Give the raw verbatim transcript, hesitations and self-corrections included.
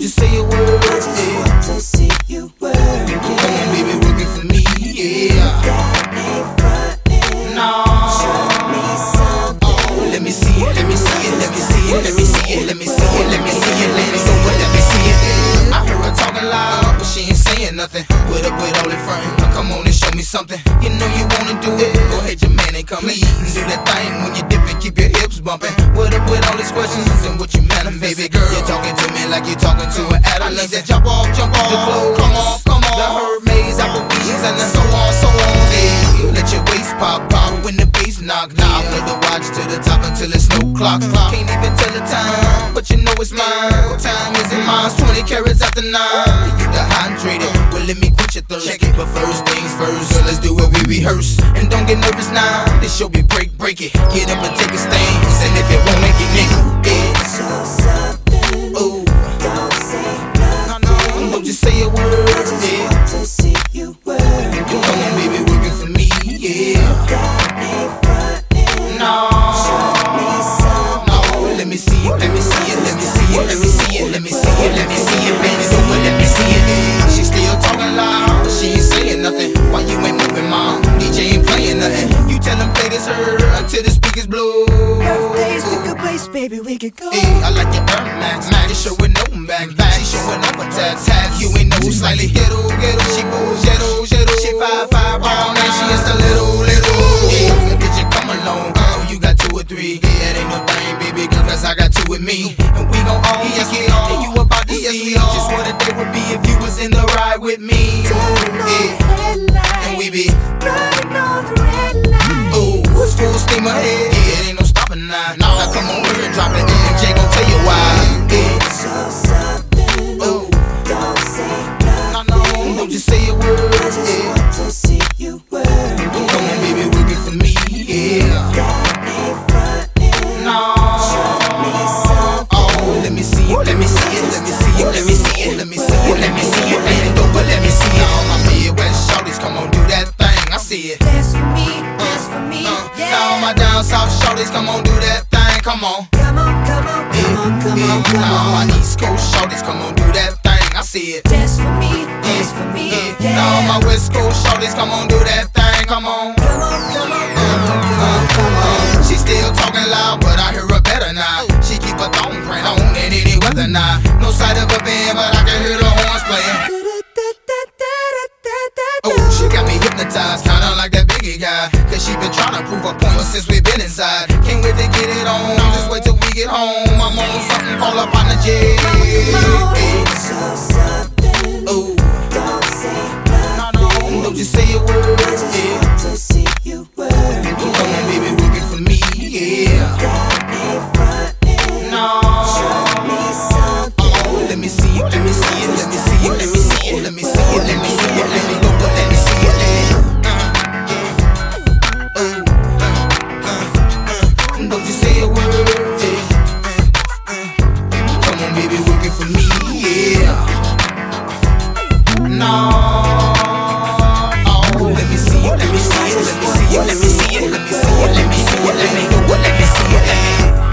you say a word? I just Yeah. want to see you work it. Come on, baby, work it for me, yeah. Got me frontin'. No. Show me something. Oh, let me see it, let me see it, let me see it, let me see it, let me see it, let me see it, let me see it, let me see it. I heard her talking loud, but she ain't saying nothing. With up with all it front, come on and show me something. You know you wanna do it, go ahead, your man ain't coming. Do that thing when you dip and keep your hips bumping. What up with all these questions and what you manifest, baby girl? You're talking to me like you're talking to an adolescent. Jump off, jump off, the clothes, come on, come on. The Hermes, Applebee's, and the so on, so on. Hey, let your waist pop, pop when the bass knock, knock. Flip the watch to the top until it's no clock. Can't even tell the time, but you know it's mine. What time is it? Mine's twenty carats after nine. You dehydrated, well let me quit your thirst. Check it, but first things first, so let's do what we rehearse. And don't get nervous now, this show be break, break it. Get up and take a stand, and if it won't make it, nigga, yeah. Show something. Ooh, Don't say no, no, don't just say a word, I just yeah. want to see you work it. Come on, baby, work it for me, yeah. Got me frontin'. No, Me something. no, let me see it, let me see it, let me see it, let me see it, let me see it, let me see it, baby, so what, let me see it. She still talking loud, but she ain't saying nothing. Why you ain't moving, mom? D J ain't playing nothing. You tell him play this her until the speakers blow. Birthdays, pick a place, baby, we could go. Hey, I like your Air Max, Max. You showing no back, back. She showing off a tat, tat. You ain't no slightly ghetto, ghetto. She goes ghetto, ghetto. She five five round and she is the little, little. Yeah, did you come along? Oh, you got two or three. That ain't no thing, baby, girl, cause I got two with me. And we gon' all yes, we all. And you about to see just what a day would be if you was in the ride with me. Yeah, and we be Riding on the red light. ooh, it's full steam ahead. Yeah, it ain't no stopping now. Now come on, we're dropping. M J gon' tell you why. Yeah. Show something. Ooh, Don't say no, nothing. no, don't just say a word. I just Yeah. want to see you work it. Come on, baby, work it for me. Yeah. Got me frontin'. No. Me something. Oh, let me see it, let me see it, let me see it, let me see it, let me see it, let me see it, let it go, but let me see it. All my Midwest shorties, come on, do that thing, I see it. Dance for me, dance for me, Uh, yeah. now all my down south shorties, come on, do that thing, come on. Come on, come on, come on, come on, come Now all on. my East Coast shorties, come on, do that thing, I see it. Dance for me, dance for me, Yeah. Now all yeah. my West Coast shorties, come on, do that thing, come on. Come on, come on, come on, come on, come on. She still talking loud, but I hear her better now. She keep her thong print on in any weather now. No sight of a band, but I can hear the horns playing. Oh, she got me hypnotized, kinda like that Biggie guy. Cause she been tryna prove her point since we been inside. Can't wait to get it on, just wait till we get home. I'm on something, call up on the jet. Show something. Oh, Don't say no, nothing. no, don't just say a word. I just Yeah. want to see you work it. Come on, baby, work it for me. Yeah. Got me frontin'. No. Me something. Oh, let me see it, let me see it, let me see it, let me see it, let me see it, let me see it, let me go, but let me see it, let me. Uh, uh, uh, uh, uh, don't you say a word, yeah. Uh, uh, come on, baby, work it for me, yeah. No, oh, let me see it, let me see it, let me see it, let me see it, let me see it, let me see it, let me go, but let me see it, let me.